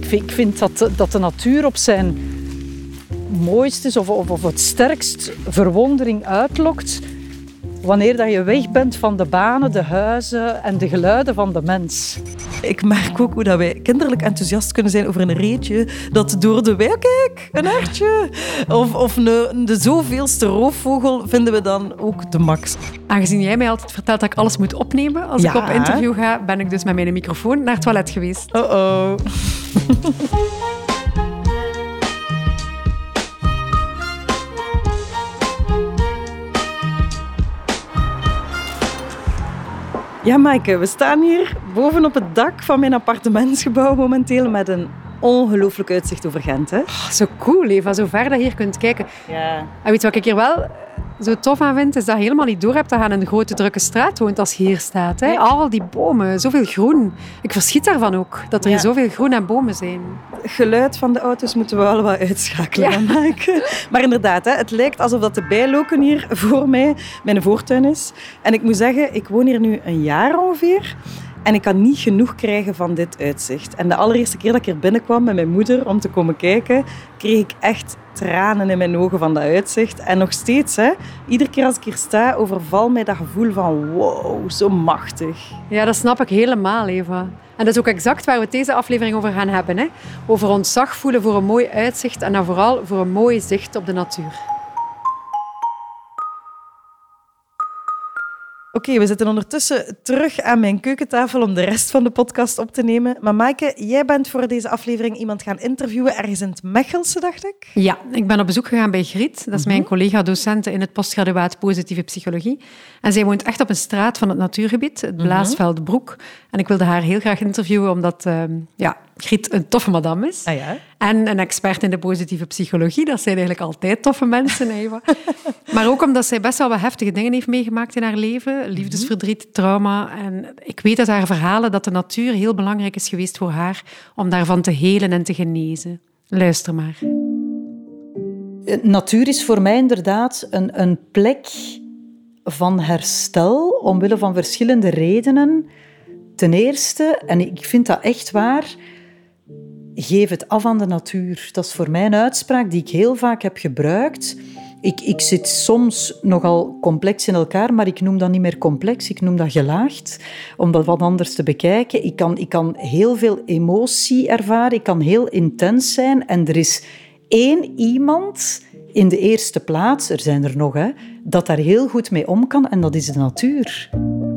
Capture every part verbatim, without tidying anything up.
vind, ik vind dat, dat de natuur op zijn mooist is of, of, of het sterkst verwondering uitlokt wanneer dat je weg bent van de banen, de huizen en de geluiden van de mens. Ik merk ook hoe dat wij kinderlijk enthousiast kunnen zijn over een reetje dat door de wei... Kijk, een hertje. Of, of een, de zoveelste roofvogel vinden we dan ook de max. Aangezien jij mij altijd vertelt dat ik alles moet opnemen als ja. ik op interview ga, ben ik dus met mijn microfoon naar het toilet geweest. Oh-oh. Ja, Maaike, we staan hier boven op het dak van mijn appartementsgebouw momenteel met een ongelooflijk uitzicht over Gent. Hè? Oh, zo cool, Eva, zo ver dat je hier kunt kijken. Ja. En weet je wat ik hier wel zo tof aan vind? Is dat je helemaal niet door hebt dat je aan een grote, drukke straat woont als je hier staat. Hè? Al die bomen, zoveel groen. Ik verschiet daarvan ook, dat er hier ja. zoveel groen en bomen zijn. Het geluid van de auto's moeten we wel wat uitschakelen. Ja. Maaike. Maar inderdaad, hè, het lijkt alsof dat de bijloken hier voor mij mijn voortuin is. En ik moet zeggen, ik woon hier nu een jaar ongeveer. En ik kan niet genoeg krijgen van dit uitzicht. En de allereerste keer dat ik hier binnenkwam met mijn moeder om te komen kijken, kreeg ik echt tranen in mijn ogen van dat uitzicht. En nog steeds, hè, iedere keer als ik hier sta, overvalt mij dat gevoel van wow, zo machtig. Ja, dat snap ik helemaal, Eva. En dat is ook exact waar we deze aflevering over gaan hebben. Hè? Over ontzag voelen voor een mooi uitzicht en dan vooral voor een mooi zicht op de natuur. Oké, okay, we zitten ondertussen terug aan mijn keukentafel om de rest van de podcast op te nemen. Maar Maaike, jij bent voor deze aflevering iemand gaan interviewen ergens in het Mechelse, dacht ik? Ja, ik ben op bezoek gegaan bij Griet. Dat is mijn collega-docent in het postgraduaat positieve psychologie. En zij woont echt op een straat van het natuurgebied, het Blaasveldbroek. En ik wilde haar heel graag interviewen, omdat uh, ja, Griet een toffe madame is. Ah, ja? En een expert in de positieve psychologie. Dat zijn eigenlijk altijd toffe mensen, Eva. Maar ook omdat zij best wel wat heftige dingen heeft meegemaakt in haar leven. Liefdesverdriet, trauma. En ik weet uit haar verhalen dat de natuur heel belangrijk is geweest voor haar om daarvan te helen en te genezen. Luister maar. Natuur is voor mij inderdaad een, een plek van herstel, omwille van verschillende redenen. Ten eerste, en ik vind dat echt waar, geef het af aan de natuur. Dat is voor mij een uitspraak die ik heel vaak heb gebruikt. Ik, ik zit soms nogal complex in elkaar, maar ik noem dat niet meer complex, ik noem dat gelaagd, om dat wat anders te bekijken. Ik kan, ik kan heel veel emotie ervaren, ik kan heel intens zijn en er is één iemand in de eerste plaats, er zijn er nog, hè, dat daar heel goed mee om kan en dat is de natuur.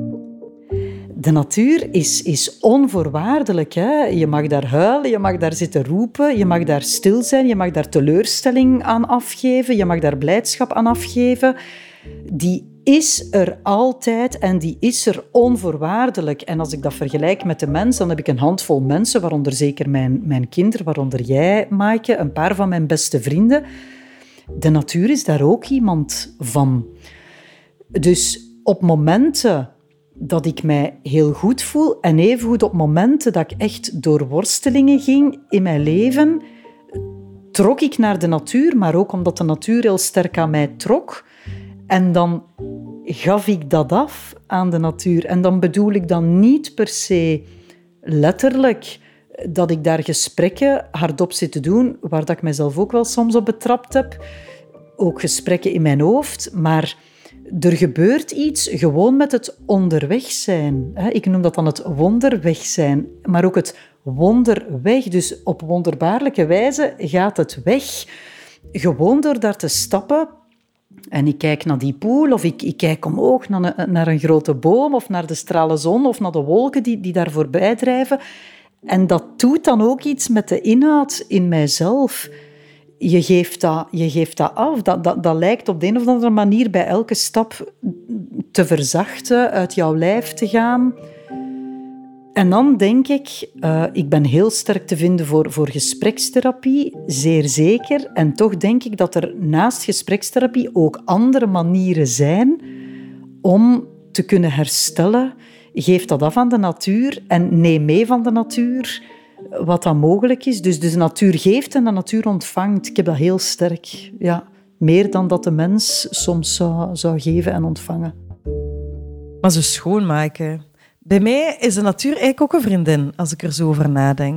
De natuur is, is onvoorwaardelijk. Hè? Je mag daar huilen, je mag daar zitten roepen, je mag daar stil zijn, je mag daar teleurstelling aan afgeven, je mag daar blijdschap aan afgeven. Die is er altijd en die is er onvoorwaardelijk. En als ik dat vergelijk met de mens, dan heb ik een handvol mensen, waaronder zeker mijn, mijn kinderen, waaronder jij, Maaike, een paar van mijn beste vrienden. De natuur is daar ook iemand van. Dus op momenten dat ik mij heel goed voel en evengoed op momenten dat ik echt door worstelingen ging in mijn leven, trok ik naar de natuur, maar ook omdat de natuur heel sterk aan mij trok. En dan gaf ik dat af aan de natuur. En dan bedoel ik dan niet per se letterlijk dat ik daar gesprekken hardop zit te doen, waar dat ik mezelf ook wel soms op betrapt heb. Ook gesprekken in mijn hoofd, maar er gebeurt iets gewoon met het onderweg zijn. Ik noem dat dan het wonderweg zijn, maar ook het wonderweg. Dus op wonderbaarlijke wijze gaat het weg. Gewoon door daar te stappen. En ik kijk naar die poel, of ik, ik kijk omhoog naar een, naar een grote boom, of naar de stralen zon, of naar de wolken die, die daar voorbij drijven. En dat doet dan ook iets met de inhoud in mijzelf. Je geeft dat, je geeft dat af. Dat, dat, dat lijkt op de een of andere manier bij elke stap te verzachten, uit jouw lijf te gaan. En dan denk ik, uh, ik ben heel sterk te vinden voor, voor gesprekstherapie, zeer zeker. En toch denk ik dat er naast gesprekstherapie ook andere manieren zijn om te kunnen herstellen. Geef dat af aan de natuur en neem mee van de natuur wat dan mogelijk is. Dus de natuur geeft en de natuur ontvangt. Ik heb dat heel sterk. Ja, meer dan dat de mens soms zou, zou geven en ontvangen. Maar zo schoonmaken. Bij mij is de natuur eigenlijk ook een vriendin, als ik er zo over nadenk.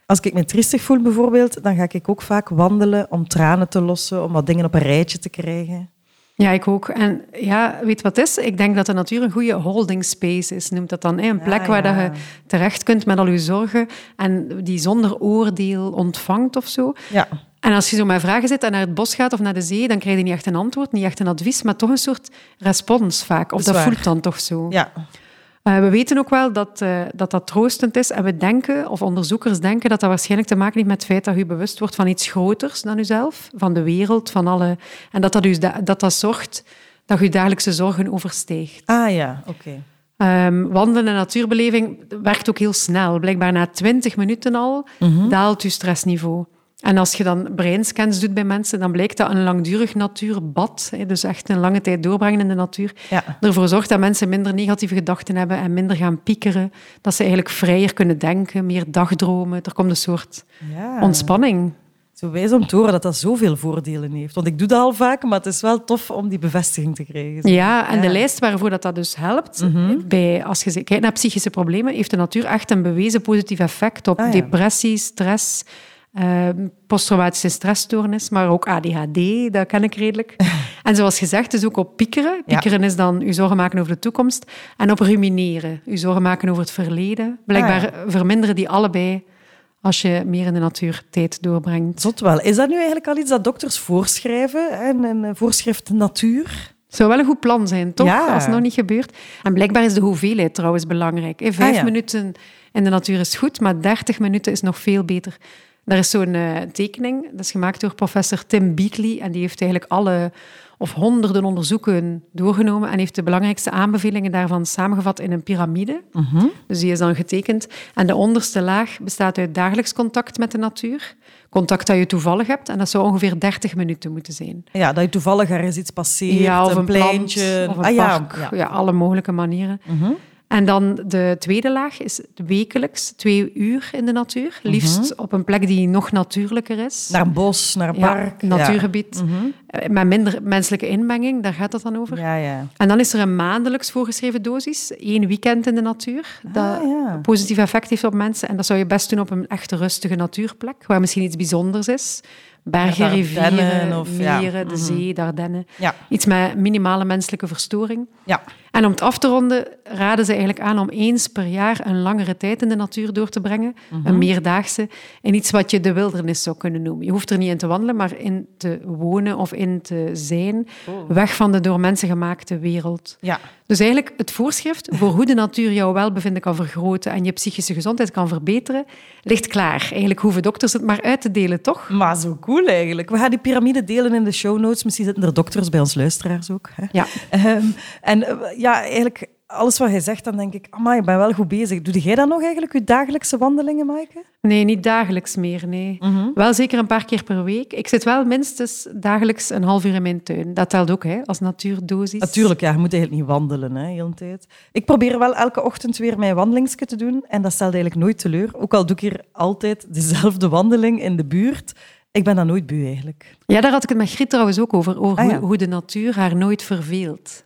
Als ik me triestig voel bijvoorbeeld, dan ga ik ook vaak wandelen om tranen te lossen, om wat dingen op een rijtje te krijgen. Ja, ik ook. En ja, weet wat het is? Ik denk dat de natuur een goede holding space is, noemt dat dan. Hè? Een plek ja, waar ja. dat je terecht kunt met al je zorgen en die zonder oordeel ontvangt of zo. Ja. En als je zo met vragen zit en naar het bos gaat of naar de zee, dan krijg je niet echt een antwoord, niet echt een advies, maar toch een soort respons vaak. Of Dat, dat dat voelt dan toch zo. Ja. Uh, we weten ook wel dat, uh, dat dat troostend is. En we denken, of onderzoekers denken, dat dat waarschijnlijk te maken heeft met het feit dat je bewust wordt van iets groters dan jezelf, van de wereld, van alle... En dat dat, u, dat, dat zorgt dat je je dagelijkse zorgen overstijgt. Ah ja, oké. Okay. Um, wandelen en natuurbeleving werkt ook heel snel. Blijkbaar na twintig minuten al mm-hmm. daalt je stressniveau. En als je dan breinscans doet bij mensen, dan blijkt dat een langdurig natuurbad, dus echt een lange tijd doorbrengen in de natuur, ja. ervoor zorgt dat mensen minder negatieve gedachten hebben en minder gaan piekeren. Dat ze eigenlijk vrijer kunnen denken, meer dagdromen. Er komt een soort ja. ontspanning. Zo wijs om te horen dat dat zoveel voordelen heeft. Want ik doe dat al vaak, maar het is wel tof om die bevestiging te krijgen. Zo. Ja, en ja. de lijst waarvoor dat, dat dus helpt, mm-hmm. bij, als je kijkt naar psychische problemen, heeft de natuur echt een bewezen positief effect op ah, ja. depressie, stress... Uh, posttraumatische stressstoornis, maar ook A D H D, dat ken ik redelijk. En zoals gezegd, dus ook op piekeren. Piekeren ja. is dan je zorgen maken over de toekomst. En op rumineren, je zorgen maken over het verleden. Blijkbaar ah, ja. verminderen die allebei als je meer in de natuur tijd doorbrengt. Zot wel. Is dat nu eigenlijk al iets dat dokters voorschrijven? Hè? Een voorschrift natuur? Het zou wel een goed plan zijn, toch? Ja. Als het nog niet gebeurt. En blijkbaar is de hoeveelheid trouwens belangrijk. Vijf ah, ja. minuten in de natuur is goed, maar dertig minuten is nog veel beter. Er is zo'n uh, tekening, dat is gemaakt door professor Tim Beatley en die heeft eigenlijk alle of honderden onderzoeken doorgenomen en heeft de belangrijkste aanbevelingen daarvan samengevat in een piramide. Mm-hmm. Dus die is dan getekend. En de onderste laag bestaat uit dagelijks contact met de natuur. Contact dat je toevallig hebt en dat zou ongeveer dertig minuten moeten zijn. Ja, dat je toevallig ergens iets passeert, ja, of een, een pleintje... Plant, of een ah, park. Ja, ja. ja, alle mogelijke manieren. Mm-hmm. En dan de tweede laag is wekelijks twee uur in de natuur. Liefst mm-hmm. op een plek die nog natuurlijker is. Naar een bos, naar een park. Ja, natuurgebied. Ja. Mm-hmm. Met minder menselijke inmenging, daar gaat het dan over. Ja, ja. En dan is er een maandelijks voorgeschreven dosis. Eén weekend in de natuur. Dat ah, ja. een positief effect heeft op mensen. En dat zou je best doen op een echt rustige natuurplek, waar misschien iets bijzonders is. Bergen, ja, rivieren, of, meren, ja. de mm-hmm. zee, de Ardennen. Ja. Iets met minimale menselijke verstoring. Ja. En om het af te ronden, raden ze eigenlijk aan om eens per jaar een langere tijd in de natuur door te brengen. Mm-hmm. Een meerdaagse. In iets wat je de wildernis zou kunnen noemen. Je hoeft er niet in te wandelen, maar in te wonen of in te zijn. Oh. Weg van de door mensen gemaakte wereld. Ja. Dus eigenlijk het voorschrift voor hoe de natuur jouw welbevinden kan vergroten en je psychische gezondheid kan verbeteren, ligt klaar. Eigenlijk hoeven dokters het maar uit te delen, toch? Maar zo cool eigenlijk. We gaan die piramide delen in de show notes. Misschien zitten er dokters bij ons luisteraars ook. Hè? Ja. Um, en uh, ja, eigenlijk alles wat jij zegt, dan denk ik, amai, ik ben wel goed bezig. Doe jij dan nog eigenlijk je dagelijkse wandelingen, Maaike? Nee, niet dagelijks meer, nee. Mm-hmm. Wel zeker een paar keer per week. Ik zit wel minstens dagelijks een half uur in mijn tuin. Dat telt ook, hè, als natuurdosis. Natuurlijk, ja, je moet eigenlijk niet wandelen, hè, heel de tijd. Ik probeer wel elke ochtend weer mijn wandelingsje te doen en dat stelt eigenlijk nooit teleur. Ook al doe ik hier altijd dezelfde wandeling in de buurt. Ik ben dan nooit beu, eigenlijk. Ja, daar had ik het met Griet trouwens ook over, over ah, ja. hoe, hoe de natuur haar nooit verveelt.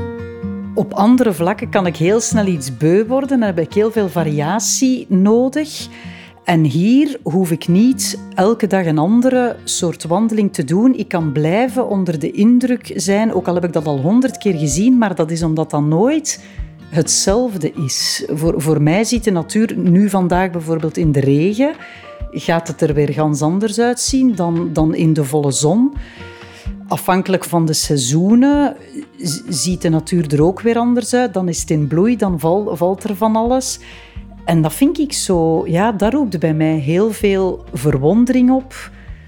Op andere vlakken kan ik heel snel iets beu worden en heb ik heel veel variatie nodig. En hier hoef ik niet elke dag een andere soort wandeling te doen. Ik kan blijven onder de indruk zijn, ook al heb ik dat al honderd keer gezien, maar dat is omdat dat nooit hetzelfde is. Voor, voor mij ziet de natuur nu vandaag bijvoorbeeld in de regen, gaat het er weer ganz anders uitzien dan, dan in de volle zon. Afhankelijk van de seizoenen ziet de natuur er ook weer anders uit. Dan is het in bloei, dan val, valt er van alles. En dat vind ik zo... Ja, daar roept bij mij heel veel verwondering op.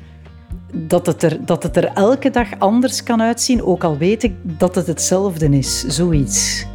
Dat het, er, dat het er elke dag anders kan uitzien, ook al weet ik dat het hetzelfde is. Zoiets.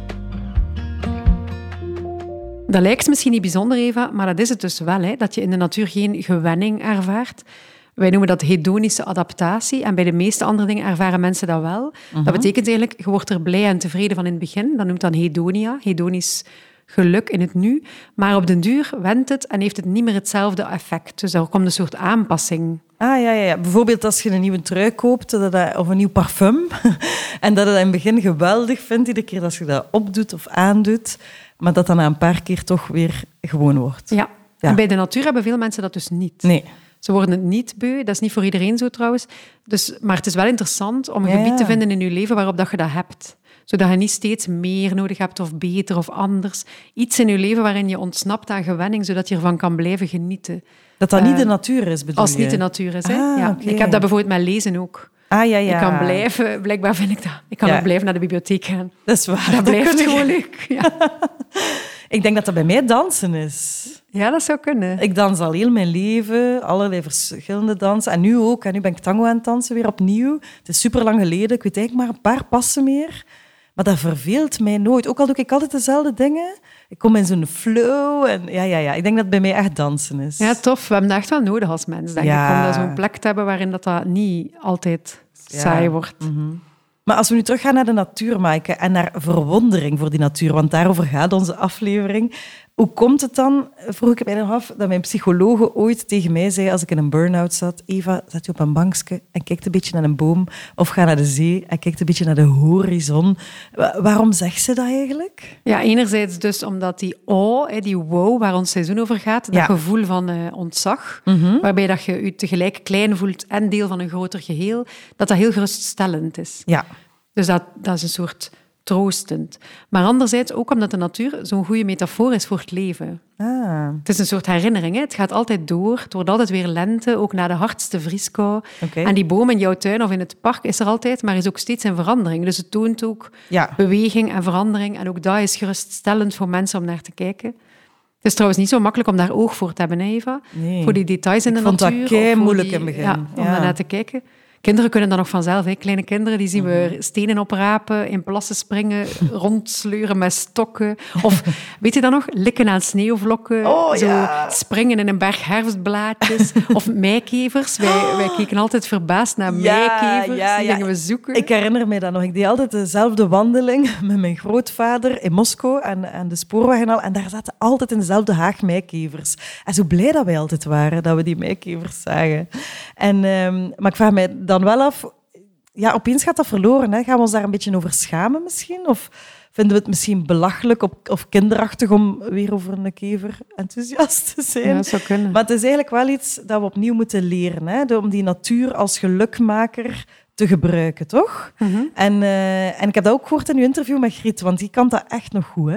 Dat lijkt misschien niet bijzonder, Eva, maar dat is het dus wel. Hè, dat je in de natuur geen gewenning ervaart. Wij noemen dat hedonische adaptatie. En bij de meeste andere dingen ervaren mensen dat wel. Uh-huh. Dat betekent eigenlijk, je wordt er blij en tevreden van in het begin. Dat noemt dan hedonia, hedonisch geluk in het nu. Maar op den duur wendt het en heeft het niet meer hetzelfde effect. Dus er komt een soort aanpassing. Ah, ja, ja, ja. Bijvoorbeeld als je een nieuwe trui koopt dat dat, of een nieuw parfum en dat je dat in het begin geweldig vindt, iedere keer als je dat opdoet of aandoet, maar dat dan na een paar keer toch weer gewoon wordt. Ja. Ja. En bij de natuur hebben veel mensen dat dus niet. Nee. Ze worden het niet beu. Dat is niet voor iedereen zo trouwens. Dus, maar het is wel interessant om een Ja, gebied ja. te vinden in je leven waarop dat je dat hebt. Zodat je niet steeds meer nodig hebt of beter of anders. Iets in je leven waarin je ontsnapt aan gewenning, zodat je ervan kan blijven genieten. Dat dat niet Uh, de natuur is, bedoel Als het je? niet de natuur is. Hè? Ah, ja. oké. Ik heb dat bijvoorbeeld met lezen ook. Ah, ja, ja. Ik kan blijven, blijkbaar vind ik dat. Ik kan Ja. ook blijven naar de bibliotheek gaan. Dat is waar. Dat blijft kun je- gewoon leuk. Ja. Ik denk dat dat bij mij dansen is. ja, dat zou kunnen. Ik dans al heel mijn leven, allerlei verschillende dansen. En nu ook. En nu ben ik tango aan het dansen, weer opnieuw. Het is super lang geleden. Ik weet eigenlijk maar een paar passen meer. Maar dat verveelt mij nooit. Ook al doe ik altijd dezelfde dingen. Ik kom in zo'n flow. En ja, ja, ja. Ik denk dat het bij mij echt dansen is. Ja, tof. We hebben dat echt wel nodig als mens, denk Ja. ik. Om dat zo'n plek te hebben waarin dat, dat niet altijd Ja. saai wordt. Maar als we nu teruggaan naar de natuur, Maaike, en naar verwondering voor die natuur, want daarover gaat onze aflevering. Hoe komt het dan, vroeg ik mij nog af, dat mijn psychologe ooit tegen mij zei als ik in een burn-out zat: Eva, zet je op een bankje en kijkt een beetje naar een boom, of ga naar de zee en kijkt een beetje naar de horizon. Wa- waarom zegt ze dat eigenlijk? Ja, enerzijds dus omdat die awe, hè, die wow, waar ons seizoen over gaat, dat Ja. gevoel van eh, ontzag, Mhm. waarbij dat je je tegelijk klein voelt en deel van een groter geheel, dat dat heel geruststellend is. Ja. Dus dat, dat is een soort troostend. Maar anderzijds ook omdat de natuur zo'n goede metafoor is voor het leven. Ah, Het is een soort herinnering. Hè? Het gaat altijd door. Het wordt altijd weer lente, ook na de hardste vrieskou. oké. En die boom in jouw tuin of in het park is er altijd, maar is ook steeds in verandering. Dus het toont ook Ja. beweging en verandering. En ook dat is geruststellend voor mensen om naar te kijken. Het is trouwens niet zo makkelijk om daar oog voor te hebben, hè, Eva. Nee. Voor die details in Ik de vond dat natuur. kei of voor moeilijk die- in het begin. Ja, om Ja. daar naar te kijken. Kinderen kunnen dat nog vanzelf. Hè. Kleine kinderen die zien we stenen oprapen, in plassen springen, rondsleuren met stokken. Of, weet je dat nog? Likken aan sneeuwvlokken. Oh, zo ja. springen in een berg herfstblaadjes. Of meikevers. Wij, wij keken altijd verbaasd naar Ja, meikevers. ja, Die ja. gingen we zoeken. Ik herinner me dat nog. Ik deed altijd dezelfde wandeling met mijn grootvader in Moskou aan, aan de spoorweg en al. En daar zaten altijd in dezelfde haag meikevers. En zo blij dat wij altijd waren dat we die meikevers zagen. En, ehm, maar ik vraag mij dan wel af... Ja, opeens gaat dat verloren. Hè? Gaan we ons daar een beetje over schamen misschien? Of vinden we het misschien belachelijk of, of kinderachtig om weer over een kever enthousiast te zijn? Ja, dat zou kunnen. Maar het is eigenlijk wel iets dat we opnieuw moeten leren. Hè? De- Om die natuur als gelukmaker te gebruiken, toch? Mhm. En, eh, en ik heb dat ook gehoord in uw interview met Griet, want die kan dat echt nog goed. Hè?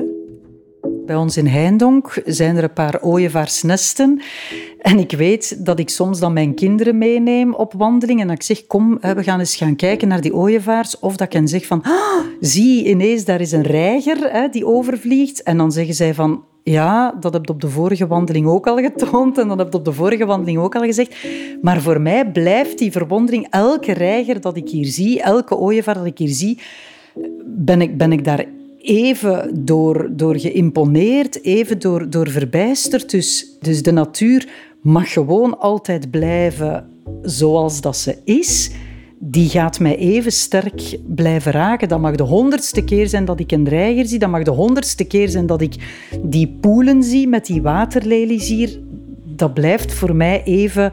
Bij ons in Heindonk zijn er een paar ooievaarsnesten. En ik weet dat ik soms dan mijn kinderen meeneem op wandeling en dat ik zeg, kom, we gaan eens gaan kijken naar die ooievaars. Of dat ik hen zeg van, ah, zie, ineens, daar is een reiger hè, die overvliegt. En dan zeggen zij van, ja, dat heb je op de vorige wandeling ook al getoond en dat heb je op de vorige wandeling ook al gezegd. Maar voor mij blijft die verwondering, elke reiger dat ik hier zie, elke ooievaar dat ik hier zie, ben ik, ben ik daar even door, door geïmponeerd, even door, door verbijsterd. Dus, dus de natuur mag gewoon altijd blijven zoals dat ze is. Die gaat mij even sterk blijven raken. Dat mag de honderdste keer zijn dat ik een reiger zie. Dat mag de honderdste keer zijn dat ik die poelen zie met die waterlelies hier. Dat blijft voor mij even...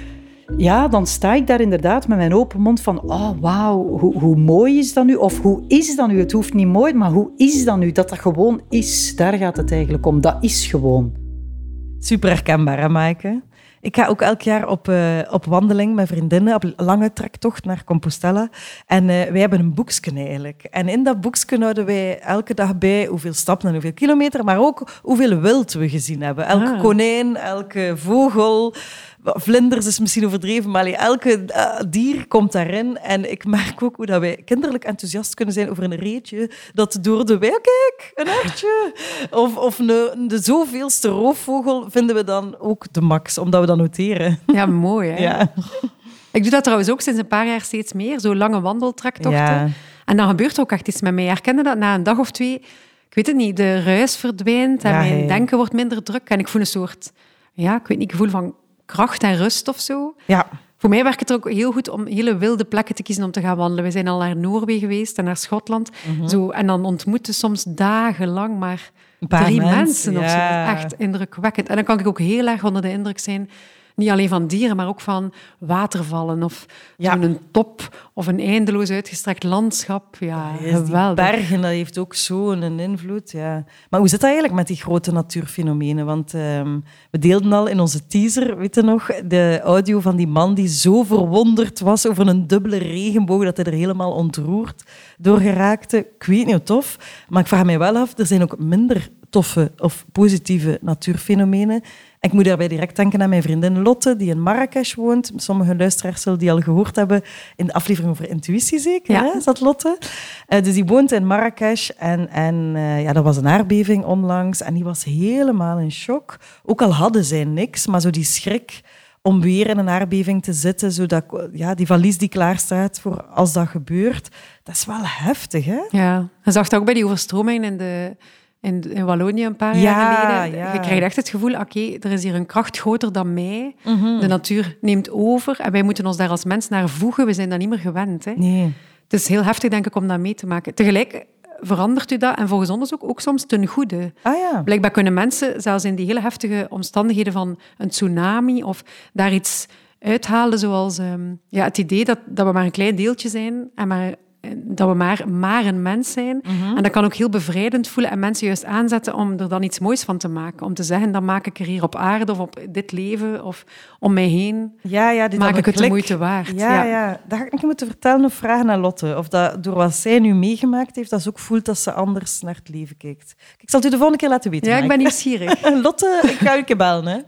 Ja, dan sta ik daar inderdaad met mijn open mond van oh, wauw, hoe, hoe mooi is dat nu? Of hoe is dat nu? Het hoeft niet mooi, maar hoe is dat nu? Dat dat gewoon is. Daar gaat het eigenlijk om. Dat is gewoon. Super herkenbaar, hè, Maaike? Ik ga ook elk jaar op, uh, op wandeling met vriendinnen, op een lange trektocht naar Compostela. En uh, wij hebben een boekje eigenlijk. En in dat boekje houden wij elke dag bij hoeveel stappen en hoeveel kilometer, maar ook hoeveel wild we gezien hebben. Elke Ah. konijn, elke vogel... Vlinders is misschien overdreven, maar allee, elke uh, dier komt daarin. En ik merk ook hoe dat wij kinderlijk enthousiast kunnen zijn over een reetje dat door de wei... Kijk, een hertje! Of, of een, de zoveelste roofvogel vinden we dan ook de max, omdat we dat noteren. Ja, mooi, hè? Ja. Ik doe dat trouwens ook sinds een paar jaar steeds meer. Zo lange wandeltrektochten. Ja. En dan gebeurt er ook echt iets met mij. Herkende dat? Na een dag of twee, ik weet het niet, de ruis verdwijnt en Ja, mijn hey. denken wordt minder druk. En ik voel een soort, ja, ik weet niet, gevoel van kracht en rust of zo. Ja. Voor mij werkt het ook heel goed om hele wilde plekken te kiezen om te gaan wandelen. We zijn al naar Noorwegen geweest en naar Schotland. Mhm. Zo, en dan ontmoeten soms dagenlang maar Een paar drie mensen, mensen of zo. ja. Echt indrukwekkend. En dan kan ik ook heel erg onder de indruk zijn Niet alleen van dieren, maar ook van watervallen of Ja. een top of een eindeloos uitgestrekt landschap. Ja, Ja, die geweldig. bergen, dat heeft ook zo'n invloed. Ja. Maar hoe zit dat eigenlijk met die grote natuurfenomenen? Want um, we deelden al in onze teaser, weet je nog, de audio van die man die zo verwonderd was over een dubbele regenboog dat hij er helemaal ontroerd door geraakte. Ik weet niet hoe tof, maar ik vraag mij wel af, er zijn ook minder toffe of positieve natuurfenomenen. Ik moet daarbij direct denken aan mijn vriendin Lotte, die in Marrakesh woont. Sommige luisteraars zullen die al gehoord hebben in de aflevering over intuïtie, zeker. Ja. Hè? Is dat Lotte? Uh, dus die woont in Marrakesh en, en uh, ja, er was een aardbeving onlangs en die was helemaal in shock. Ook al hadden zij niks, maar zo die schrik om weer in een aardbeving te zitten, zodat ja, die valies die klaarstaat voor als dat gebeurt, dat is wel heftig, hè? Ja, je zag dat ook bij die overstromingen in de... In, in Wallonië een paar Ja, jaar geleden. ja. Je krijgt echt het gevoel, oké, okay, er is hier een kracht groter dan mij. Mm-hmm. De natuur neemt over en wij moeten ons daar als mens naar voegen. We zijn dat niet meer gewend. Hè. Nee. Het is heel heftig, denk ik, om dat mee te maken. Tegelijk verandert u dat, en volgens onderzoek ook soms ten goede. Ah, ja. Blijkbaar kunnen mensen, zelfs in die hele heftige omstandigheden van een tsunami, of daar iets uithalen, zoals um, ja, het idee dat, dat we maar een klein deeltje zijn en maar... dat we maar, maar een mens zijn. Mm-hmm. En dat kan ook heel bevrijdend voelen en mensen juist aanzetten om er dan iets moois van te maken. Om te zeggen, dan maak ik er hier op aarde of op dit leven of om mij heen. Ja, ja, dit maak ik het de klik. moeite waard. Ja, ja. ja, dat ga ik niet moeten vertellen of vragen aan Lotte. Of dat door wat zij nu meegemaakt heeft, dat ze ook voelt dat ze anders naar het leven kijkt. Ik zal het u de volgende keer laten weten. Ja, ik ben nieuwsgierig. Lotte, ik ga u een keer bellen. Hè.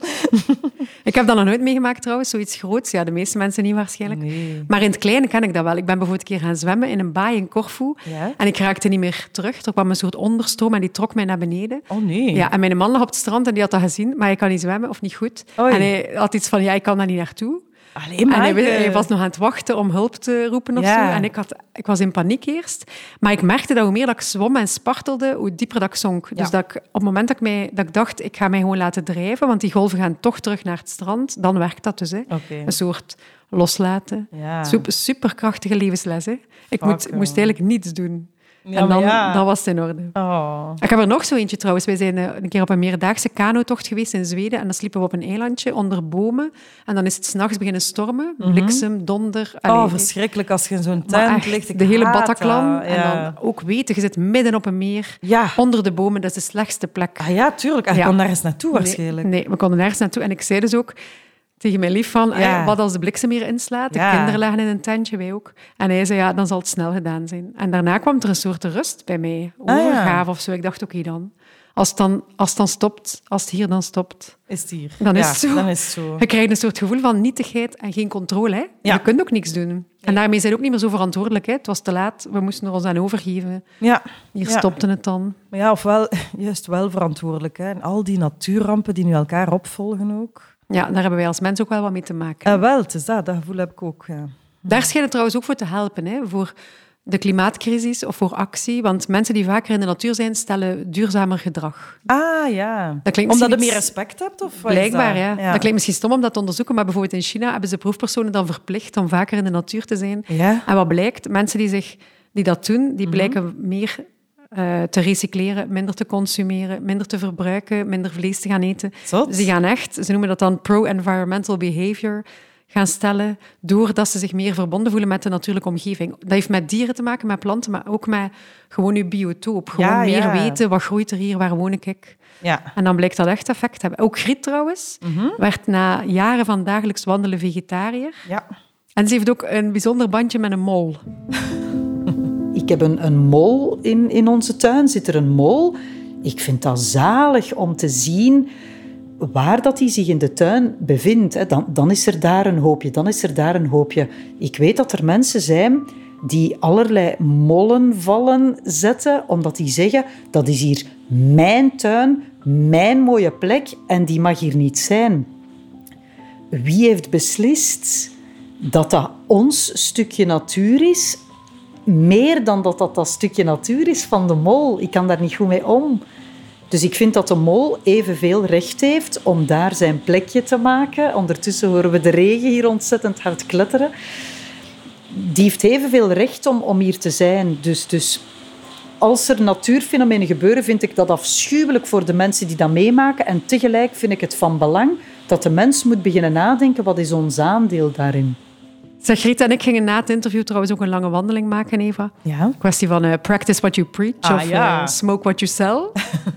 Ik heb dat nog nooit meegemaakt trouwens, zoiets groots. Ja, de meeste mensen niet waarschijnlijk. Nee. Maar in het kleine ken ik dat wel. Ik ben bijvoorbeeld een keer gaan zwemmen in een baai in Corfu. Ja? En ik raakte niet meer terug. Er kwam een soort onderstroom en die trok mij naar beneden. Oh nee. Ja, en mijn man lag op het strand en die had dat gezien, maar hij kan niet zwemmen of niet goed. Oei. En hij had iets van, ja, ik kan daar niet naartoe. Allee, En maar hij, je- hij was nog aan het wachten om hulp te roepen of Ja. zo. En ik, had, ik was in paniek eerst. Maar ik merkte dat hoe meer dat ik zwom en spartelde, hoe dieper dat ik zonk. Dus Ja. dat ik, op het moment dat ik, mij, dat ik dacht, ik ga mij gewoon laten drijven, want die golven gaan toch terug naar het strand, dan werkt dat dus. Hè. Oké. Een soort loslaten. Ja. Super, superkrachtige levensles. Hè. Ik Fuck, moet, ja. moest eigenlijk niets doen. Ja, en maar dan, ja. dan was het in orde. Oh. Ik heb er nog zo eentje trouwens. Wij zijn eh, een keer op een meerdaagse kanotocht geweest in Zweden en dan sliepen we op een eilandje onder bomen. En dan is het 's nachts beginnen stormen. Bliksem, donder. Oh, allee, verschrikkelijk als je in zo'n maar tent echt, ligt. Ik de hele haat Bataclan. dat. En Ja. dan ook weten, je zit midden op een meer, Ja. onder de bomen. Dat is de slechtste plek. Ah, ja, tuurlijk. Ah, je Ja. kon nergens naartoe waarschijnlijk. Nee, nee, we konden nergens naartoe. En ik zei dus ook tegen mijn lief van, Ja. "Hey, wat als de bliksem hier inslaat? De Ja. kinderen lagen in een tentje, wij ook. En hij zei, ja, dan zal het snel gedaan zijn. En daarna kwam er een soort rust bij mij. Ah, ja. Overgave of zo. Ik dacht, oké dan. Als het dan. Als het dan stopt, als het hier dan stopt. Is het hier. Dan is Ja, het zo. Dan is het zo. Je krijgt een soort gevoel van nietigheid en geen controle. Hè? Ja. Je kunt ook niks doen. En daarmee zijn we ook niet meer zo verantwoordelijk. Hè? Het was te laat, we moesten er ons aan overgeven. Ja. Hier Ja. stopte het dan. Maar ja, ofwel juist wel verantwoordelijk. Hè. En al die natuurrampen die nu elkaar opvolgen ook. Ja, daar hebben wij als mens ook wel wat mee te maken. Ah, wel, het is dat. Dat gevoel heb ik ook. Ja. Daar schijnen trouwens ook voor te helpen, hè, voor de klimaatcrisis of voor actie. Want mensen die vaker in de natuur zijn, stellen duurzamer gedrag. Ah, ja. Dat klinkt Omdat je misschien meer iets- respect hebt? Of wat is Blijkbaar, dat? ja. Dat klinkt misschien stom om dat te onderzoeken, maar bijvoorbeeld in China hebben ze proefpersonen dan verplicht om vaker in de natuur te zijn. Ja. En wat blijkt? Mensen die, zich, die dat doen, Mhm. die blijken meer eh, te recycleren, minder te consumeren, minder te verbruiken, minder vlees te gaan eten. Zot. Ze gaan echt, ze noemen dat dan pro-environmental behavior, gaan stellen, doordat ze zich meer verbonden voelen met de natuurlijke omgeving. Dat heeft met dieren te maken, met planten, maar ook met gewoon je biotoop. Gewoon Ja, meer ja. weten, wat groeit er hier, waar woon ik? Ja. En dan blijkt dat echt effect te hebben. Ook Griet trouwens, Mhm. werd na jaren van dagelijks wandelen vegetariër. Ja. En ze heeft ook een bijzonder bandje met een mol. Ik heb een, een mol in, in onze tuin, zit er een mol. Ik vind dat zalig om te zien waar dat die zich in de tuin bevindt. Hè. Dan, dan is er daar een hoopje, dan is er daar een hoopje. Ik weet dat er mensen zijn die allerlei mollenvallen zetten, omdat die zeggen, dat is hier mijn tuin, mijn mooie plek en die mag hier niet zijn. Wie heeft beslist dat dat ons stukje natuur is, meer dan dat dat dat stukje natuur is van de mol? Ik kan daar niet goed mee om. Dus ik vind dat de mol evenveel recht heeft om daar zijn plekje te maken. Ondertussen horen we de regen hier ontzettend hard kletteren. Die heeft evenveel recht om, om hier te zijn. Dus, dus als er natuurfenomenen gebeuren, vind ik dat afschuwelijk voor de mensen die dat meemaken. En tegelijk vind ik het van belang dat de mens moet beginnen nadenken, wat is ons aandeel daarin? Zeg, Greta en ik gingen na het interview trouwens ook een lange wandeling maken, Eva. Ja. Kwestie van uh, practice what you preach Ah, of ja. uh, smoke what you sell.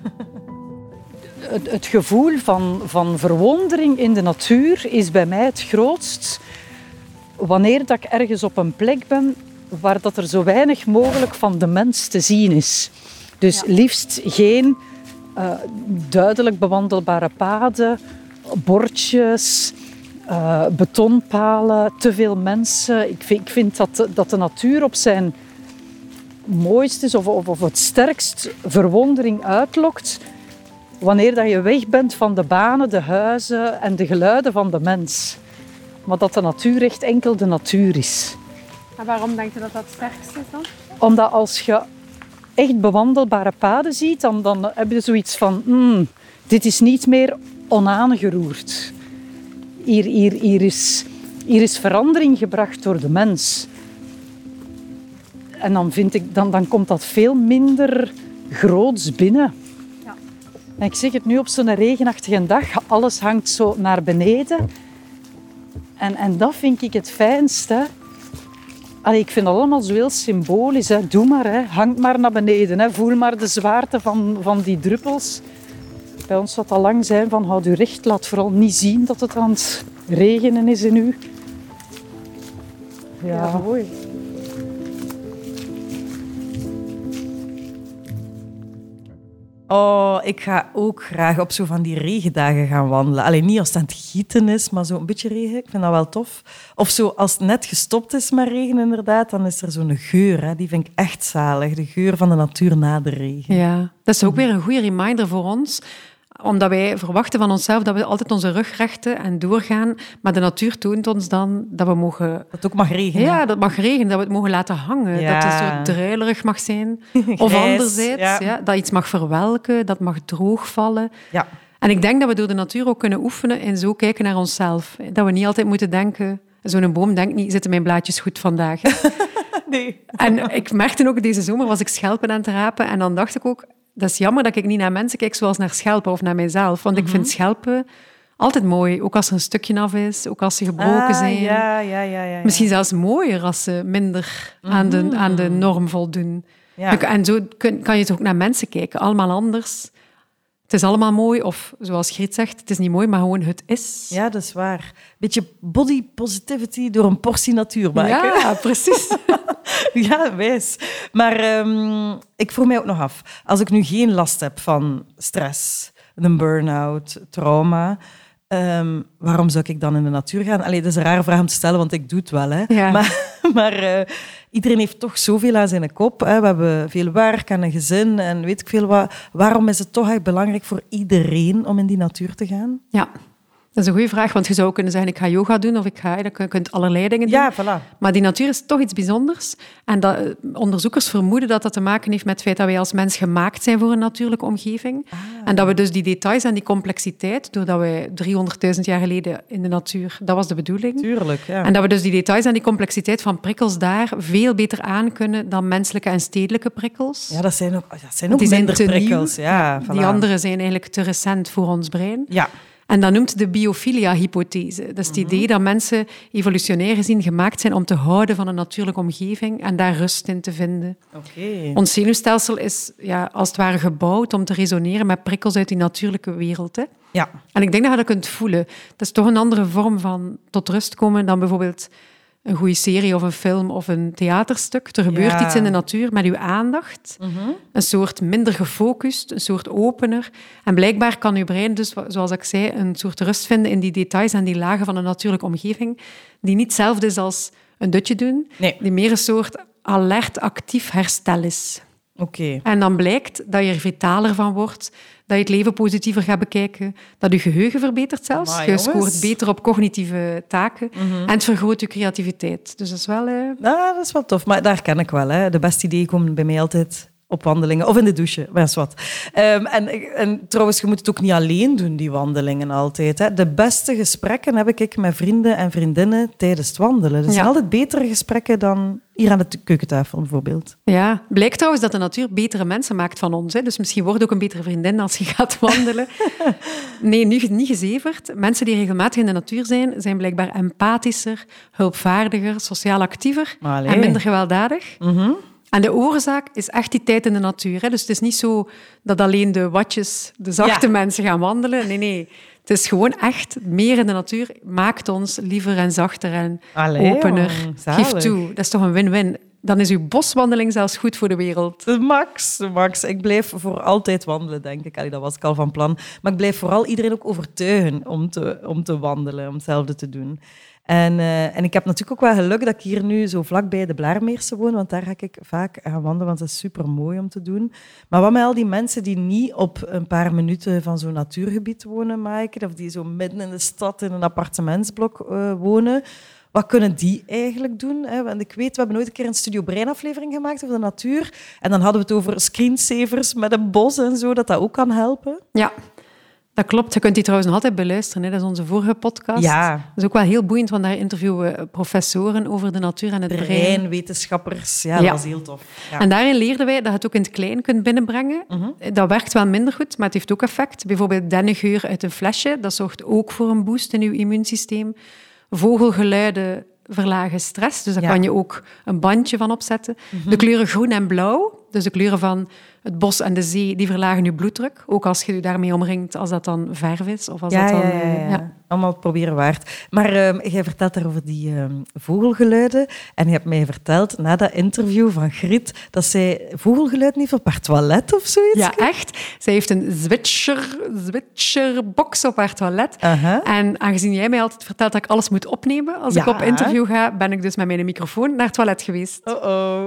Het, het gevoel van, van verwondering in de natuur is bij mij het grootst wanneer dat ik ergens op een plek ben waar dat er zo weinig mogelijk van de mens te zien is. Dus ja. liefst geen uh, duidelijk bewandelbare paden, bordjes, uh, betonpalen, te veel mensen. Ik vind, ik vind dat, dat de natuur op zijn mooist is of, of, of het sterkst verwondering uitlokt wanneer dat je weg bent van de banen, de huizen en de geluiden van de mens. Maar dat de natuur echt enkel de natuur is. En waarom denk je dat dat het sterkst is dan? Omdat als je echt bewandelbare paden ziet, dan, dan heb je zoiets van... Mm, dit is niet meer onaangeroerd. Hier, hier, hier, is, hier is verandering gebracht door de mens. En dan, vind ik, dan, dan komt dat veel minder groots binnen. Ja. En ik zeg het nu op zo'n regenachtige dag. Alles hangt zo naar beneden. En, en dat vind ik het fijnste. Allee, ik vind dat allemaal zo heel symbolisch. Hè. Doe maar, hè. Hang maar naar beneden. Hè. Voel maar de zwaarte van, van die druppels. Bij ons zal het al lang zijn van houd u recht. Laat vooral niet zien dat het aan het regenen is in u. Ja, ja mooi. Oh, ik ga ook graag op zo van die regendagen gaan wandelen. Alleen niet als het aan het gieten is, maar zo een beetje regen. Ik vind dat wel tof. Of zo als het net gestopt is met regen, inderdaad, dan is er zo'n geur. Hè. Die vind ik echt zalig. De geur van de natuur na de regen. Ja, dat is ook weer een goede reminder voor ons. Omdat wij verwachten van onszelf dat we altijd onze rug rechten en doorgaan. Maar de natuur toont ons dan dat we mogen... Dat het ook mag regenen. Ja, dat mag regenen. Dat we het mogen laten hangen. Ja. Dat het zo druilerig mag zijn. Of Grijs, anderzijds, ja. Ja, dat iets mag verwelken, dat mag droogvallen. Ja. En ik denk dat we door de natuur ook kunnen oefenen en zo kijken naar onszelf. Dat we niet altijd moeten denken... Zo'n boom denkt niet, zitten mijn blaadjes goed vandaag? Nee. En ik merkte ook, deze zomer was ik schelpen aan het rapen. En dan dacht ik ook... Dat is jammer dat ik niet naar mensen kijk zoals naar schelpen of naar mijzelf. Want ik vind schelpen altijd mooi. Ook als er een stukje af is, ook als ze gebroken ah, zijn. Ja, ja, ja, ja, ja. Misschien zelfs mooier als ze minder mm-hmm. aan, de, aan de norm voldoen. Ja. En zo kun, kan je toch ook naar mensen kijken. Allemaal anders. Het is allemaal mooi. Of zoals Griet zegt, het is niet mooi, maar gewoon het is. Ja, dat is waar. Beetje body positivity door een portie natuur maken. Ja, precies. Ja, wijs. Maar um, ik vroeg mij ook nog af. Als ik nu geen last heb van stress, een burn-out, trauma... Um, waarom zou ik dan in de natuur gaan? Allee, dat is een rare vraag om te stellen, want ik doe het wel. Hè. Ja. Maar, maar uh, iedereen heeft toch zoveel aan zijn kop. Hè. We hebben veel werk en een gezin en weet ik veel wat. Waarom is het toch echt belangrijk voor iedereen om in die natuur te gaan? Ja. Dat is een goede vraag, want je zou kunnen zeggen ik ga yoga doen of ik ga, je kunt allerlei dingen doen. Ja, voilà. Maar die natuur is toch iets bijzonders. En dat, onderzoekers vermoeden dat dat te maken heeft met het feit dat wij als mens gemaakt zijn voor een natuurlijke omgeving. Ah. En dat we dus die details en die complexiteit, doordat wij driehonderdduizend jaar geleden in de natuur, dat was de bedoeling. Tuurlijk, ja. En dat we dus die details en die complexiteit van prikkels daar veel beter aankunnen dan menselijke en stedelijke prikkels. Ja, dat zijn ook, dat zijn ook die minder zijn te prikkels. nieuw. Ja, voilà. Die andere zijn eigenlijk te recent voor ons brein. Ja. En dat noemt de biophilia-hypothese. Dat is het idee dat mensen evolutionair gezien gemaakt zijn om te houden van een natuurlijke omgeving en daar rust in te vinden. Okay. Ons zenuwstelsel is ja, als het ware gebouwd om te resoneren met prikkels uit die natuurlijke wereld. Hè? Ja. En ik denk dat je dat kunt voelen. Dat is toch een andere vorm van tot rust komen dan bijvoorbeeld een goede serie of een film of een theaterstuk. Er gebeurt ja. iets in de natuur met uw aandacht. Mm-hmm. Een soort minder gefocust, een soort opener. En blijkbaar kan uw brein dus, zoals ik zei, een soort rust vinden in die details en die lagen van een natuurlijke omgeving, die niet hetzelfde is als een dutje doen, nee. die meer een soort alert, actief herstel is. Okay. En dan blijkt dat je er vitaler van wordt, dat je het leven positiever gaat bekijken, dat je geheugen verbetert zelfs. Amai, je scoort jongens. beter op cognitieve taken Mm-hmm. en het vergroot je creativiteit. Dus dat is wel... Eh... Ah, dat is wel tof, maar daar ken ik wel. Hè. De beste ideeën komen bij mij altijd op wandelingen. Of in de douche, maar is wat. Um, en, en trouwens, je moet het ook niet alleen doen, die wandelingen altijd. Hè. De beste gesprekken heb ik met vrienden en vriendinnen tijdens het wandelen. Dus ja. altijd betere gesprekken dan hier aan de keukentafel bijvoorbeeld. Ja, blijkt trouwens dat de natuur betere mensen maakt van ons. Hè. Dus misschien word je ook een betere vriendin als je gaat wandelen. Nee, nu niet gezeverd. Mensen die regelmatig in de natuur zijn, zijn blijkbaar empathischer, hulpvaardiger, sociaal actiever Allee. en minder gewelddadig. Mm-hmm. En de oorzaak is echt die tijd in de natuur. Hè. Dus het is niet zo dat alleen de watjes, de zachte Ja. mensen gaan wandelen. Nee, nee. Het is gewoon echt, meer in de natuur maakt ons liever en zachter en Allee, opener. jong, Geef toe, dat is toch een win-win. Dan is uw boswandeling zelfs goed voor de wereld. De max, de max. Ik blijf voor altijd wandelen, denk ik. Allee, dat was ik al van plan. Maar ik blijf vooral iedereen ook overtuigen om te, om te wandelen, om hetzelfde te doen. En, uh, en ik heb natuurlijk ook wel geluk dat ik hier nu zo vlakbij de Blaarmeerse woon, want daar ga ik vaak gaan wandelen, want dat is super mooi om te doen. Maar wat met al die mensen die niet op een paar minuten van zo'n natuurgebied wonen, Maaike, of die zo midden in de stad in een appartementsblok uh, wonen, wat kunnen die eigenlijk doen? Hè? Want ik weet, we hebben nooit een keer een Studio Brein aflevering gemaakt over de natuur. En dan hadden we het over screensavers met een bos en zo, dat dat ook kan helpen. Ja, dat klopt. Je kunt die trouwens nog altijd beluisteren. Hè. Dat is onze vorige podcast. Ja. Dat is ook wel heel boeiend, want daar interviewen we professoren over de natuur en het brein. Breinwetenschappers. Ja, dat Ja. was heel tof. Ja. En daarin leerden wij dat je het ook in het klein kunt binnenbrengen. Mm-hmm. Dat werkt wel minder goed, maar het heeft ook effect. Bijvoorbeeld dennengeur uit een flesje, dat zorgt ook voor een boost in je immuunsysteem. Vogelgeluiden verlagen stress, dus daar Ja. kan je ook een bandje van opzetten. Mm-hmm. De kleuren groen en blauw, dus de kleuren van het bos en de zee, die verlagen je bloeddruk. Ook als je je daarmee omringt, als dat dan verf is. Of als Ja, dat dan, ja, ja, ja. uh, ja. Allemaal proberen waard. Maar uh, jij vertelt daarover die uh, vogelgeluiden. En je hebt mij verteld, na dat interview van Griet, dat zij vogelgeluiden heeft op haar toilet of zoiets. Ja, echt. Zij heeft een switcher, switcherbox op haar toilet. Uh-huh. En aangezien jij mij altijd vertelt dat ik alles moet opnemen als Ja. ik op interview ga, ben ik dus met mijn microfoon naar het toilet geweest. Oh-oh.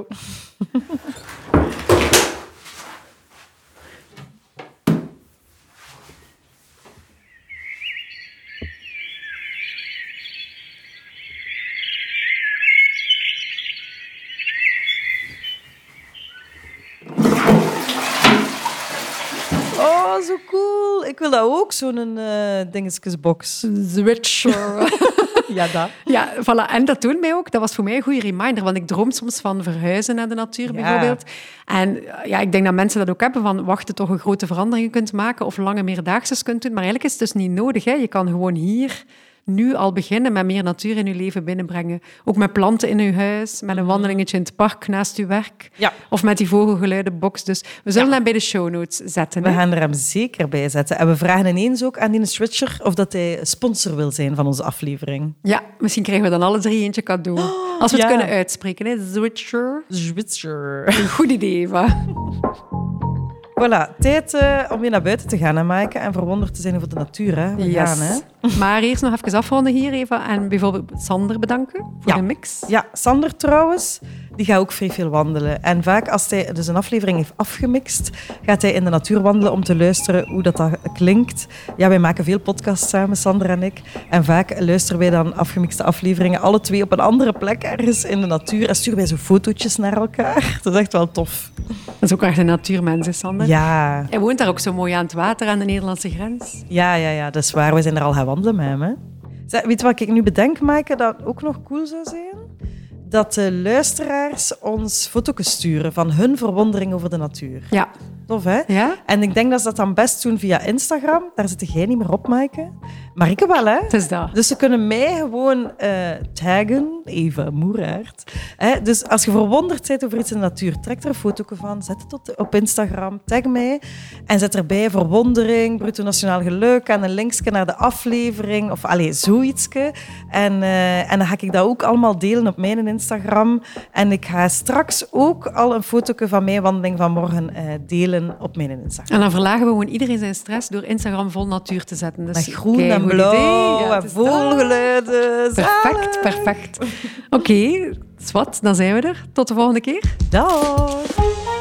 Oh, zo cool. Ik wil dat ook, zo'n uh, dingetjesbox. Switcher. Ja, dat. Ja, voilà. En dat doen mij ook. Dat was voor mij een goede reminder, want ik droom soms van verhuizen naar de natuur, Ja. bijvoorbeeld. En ja, ik denk dat mensen dat ook hebben, van wachten toch een grote veranderingen kunt maken of lange meerdaagse kunt doen. Maar eigenlijk is het dus niet nodig. Hè. Je kan gewoon hier nu al beginnen met meer natuur in je leven binnenbrengen. Ook met planten in je huis, met een wandelingetje in het park naast je werk. Ja. Of met die vogelgeluidenbox. Dus we zullen Ja. hem bij de show notes zetten. We Hè? gaan er hem zeker bij zetten. En we vragen ineens ook aan die switcher of dat hij sponsor wil zijn van onze aflevering. Ja, misschien krijgen we dan alle drie eentje cadeau. Als we het ja. kunnen uitspreken. Hè? Switcher. Switcher. Een goed idee, Eva. Voilà, tijd uh, om weer naar buiten te gaan en maken en verwonderd te zijn over de natuur. Hè. We Yes. gaan, hè. Maar eerst nog even afronden hier, Eva. En bijvoorbeeld Sander bedanken voor Ja. de mix. Ja, Sander trouwens, die gaat ook vrij veel wandelen. En vaak als hij dus een aflevering heeft afgemixt, gaat hij in de natuur wandelen om te luisteren hoe dat, dat klinkt. Ja, wij maken veel podcasts samen, Sander en ik. En vaak luisteren wij dan afgemixte afleveringen alle twee op een andere plek ergens in de natuur. En sturen wij zo fotootjes naar elkaar. Dat is echt wel tof. Dat is ook echt een natuurmens, hè, Sander. Ja, Hij woont daar ook zo mooi aan het water, aan de Nederlandse grens. ja, ja, ja, dat is waar. We zijn er al gaan wandelen met hem. Hè. Zeg, weet je wat ik nu bedenk, Maaike, dat ook nog cool zou zijn? Dat de luisteraars ons foto's sturen van hun verwondering over de natuur. Ja. Tof, hè? Ja? En ik denk dat ze dat dan best doen via Instagram. Daar zit jij niet meer op, Maaike. Maar ik wel, hè? Het is dat. Dus ze kunnen mij gewoon uh, taggen, Eva Moeraert. Hè? Dus als je verwonderd bent over iets in de natuur, trek er een foto van, zet het op, op Instagram, tag mij en zet erbij verwondering, bruto nationaal geluk en een linkje naar de aflevering of allee, zoietske. En, uh, en dan ga ik dat ook allemaal delen op mijn Instagram. En ik ga straks ook al een foto van mijn wandeling van morgen uh, delen op mijn Instagram. En dan verlagen we gewoon iedereen zijn stress door Instagram vol natuur te zetten. Dus met groen en blauw ja, en vogelgeluiden. Perfect, perfect. Oké, okay, zwart, dan zijn we er. Tot de volgende keer. Dag.